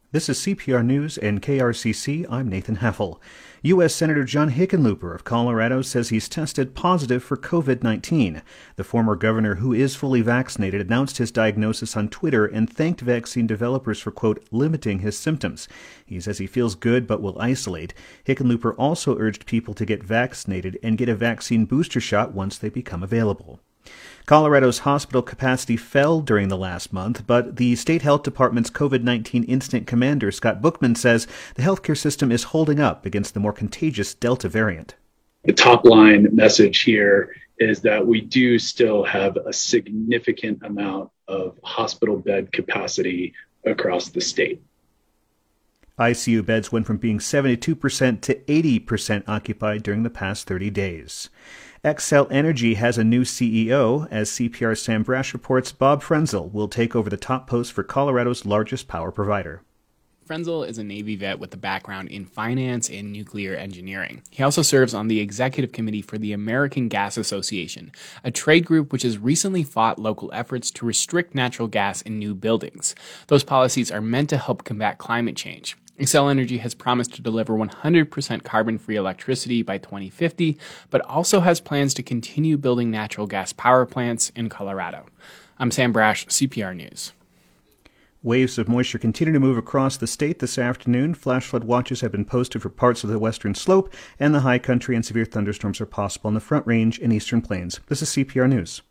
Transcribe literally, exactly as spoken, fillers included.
This is C P R News and K R C C. I'm Nathan Heffel. U S. Senator John Hickenlooper of Colorado says he's tested positive for covid nineteen. The former governor, who is fully vaccinated, announced his diagnosis on Twitter and thanked vaccine developers for, quote, limiting his symptoms. He says he feels good but will isolate. Hickenlooper also urged people to get vaccinated and get a vaccine booster shot once they become available. Colorado's hospital capacity fell during the last month, but the state health department's covid nineteen incident commander, Scott Bookman, says the healthcare system is holding up against the more contagious Delta variant. The top line message here is that we do still have a significant amount of hospital bed capacity across the state. I C U beds went from being seventy-two percent to eighty percent occupied during the past thirty days. Xcel Energy has a new C E O. As C P R's Sam Brash reports, Bob Frenzel will take over the top post for Colorado's largest power provider. Frenzel is a Navy vet with a background in finance and nuclear engineering. He also serves on the executive committee for the American Gas Association, a trade group which has recently fought local efforts to restrict natural gas in new buildings. Those policies are meant to help combat climate change. Xcel Energy has promised to deliver one hundred percent carbon-free electricity by twenty fifty, but also has plans to continue building natural gas power plants in Colorado. I'm Sam Brash, C P R News. Waves of moisture continue to move across the state this afternoon. Flash flood watches have been posted for parts of the western slope and the high country, and severe thunderstorms are possible on the Front Range and Eastern Plains. This is C P R News.